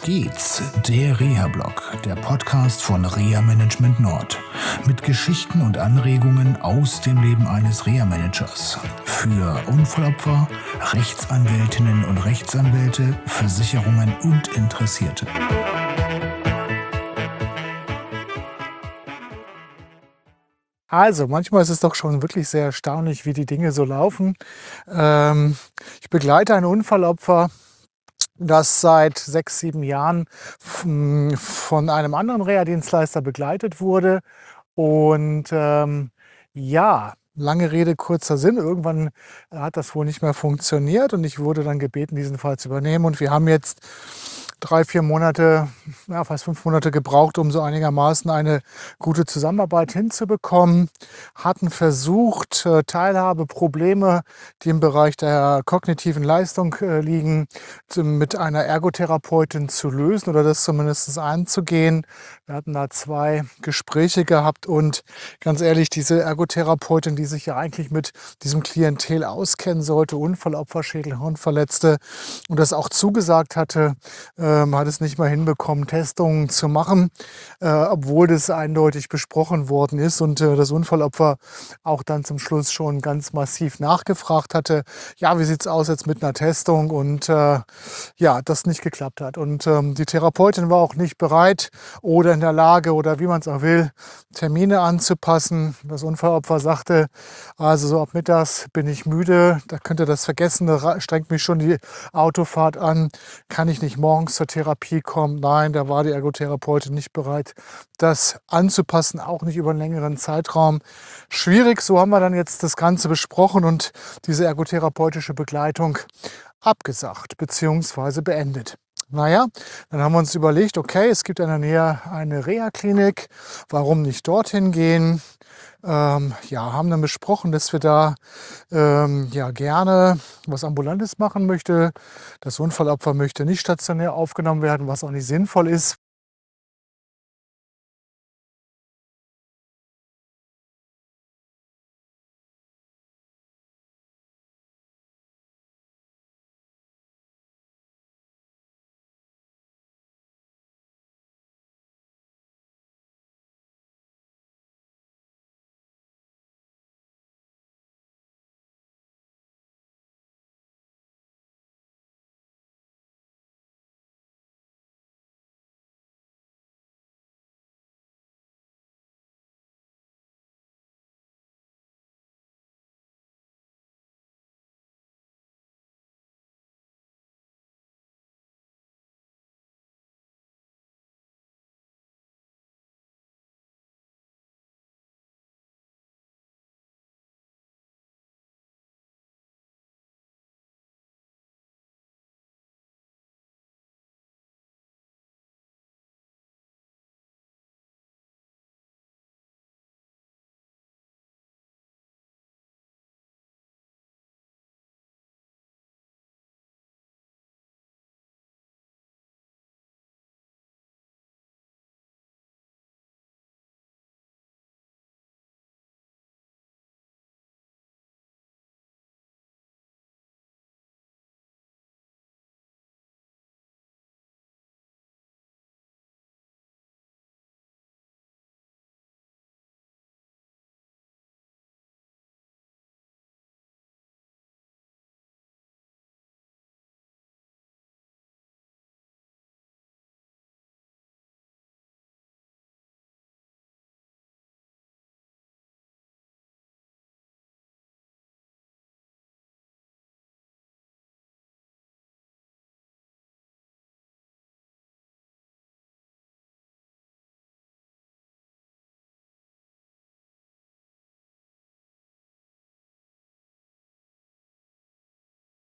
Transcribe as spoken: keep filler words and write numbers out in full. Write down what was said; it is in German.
geht's? Der Reha-Blog, der Podcast von Reha Management Nord. Mit Geschichten und Anregungen aus dem Leben eines Reha-Managers. Für Unfallopfer, Rechtsanwältinnen und Rechtsanwälte, Versicherungen und Interessierte. Also, manchmal ist es doch schon wirklich sehr erstaunlich, wie die Dinge so laufen. Ähm, ich begleite ein Unfallopfer, das seit sechs, sieben Jahren f- von einem anderen Reha-Dienstleister begleitet wurde. Und ähm, ja, lange Rede, kurzer Sinn. Irgendwann hat das wohl nicht mehr funktioniert und ich wurde dann gebeten, diesen Fall zu übernehmen. Und wir haben jetzt drei, vier Monate, ja, fast fünf Monate gebraucht, um so einigermaßen eine gute Zusammenarbeit hinzubekommen. Hatten versucht, äh, Teilhabeprobleme, die im Bereich der kognitiven Leistung äh, liegen, zu- mit einer Ergotherapeutin zu lösen oder das zumindest anzugehen. Wir hatten da zwei Gespräche gehabt und ganz ehrlich, diese Ergotherapeutin, die sich ja eigentlich mit diesem Klientel auskennen sollte, Unfallopfer, Schädelhirnverletzte, und das auch zugesagt hatte, ähm, hat es nicht mal hinbekommen, Testungen zu machen, äh, obwohl das eindeutig besprochen worden ist und äh, das Unfallopfer auch dann zum Schluss schon ganz massiv nachgefragt hatte, ja, wie sieht's aus jetzt mit einer Testung, und äh, ja, das nicht geklappt hat. Und ähm, die Therapeutin war auch nicht bereit oder in der Lage oder wie man es auch will, Termine anzupassen. Das Unfallopfer sagte, also so ab mittags bin ich müde, da könnt ihr das vergessen, da ra- strengt mich schon die Autofahrt an, kann ich nicht morgens zur Therapie kommen? Nein, da war die Ergotherapeutin nicht bereit, das anzupassen, auch nicht über einen längeren Zeitraum. Schwierig, so haben wir dann jetzt das Ganze besprochen und diese ergotherapeutische Begleitung abgesagt bzw. beendet. Naja, dann haben wir uns überlegt, okay, es gibt in der Nähe eine Reha-Klinik, warum nicht dorthin gehen? Ähm, ja, haben dann besprochen, dass wir da ähm, ja gerne was Ambulantes machen möchte. Das Unfallopfer möchte nicht stationär aufgenommen werden, was auch nicht sinnvoll ist.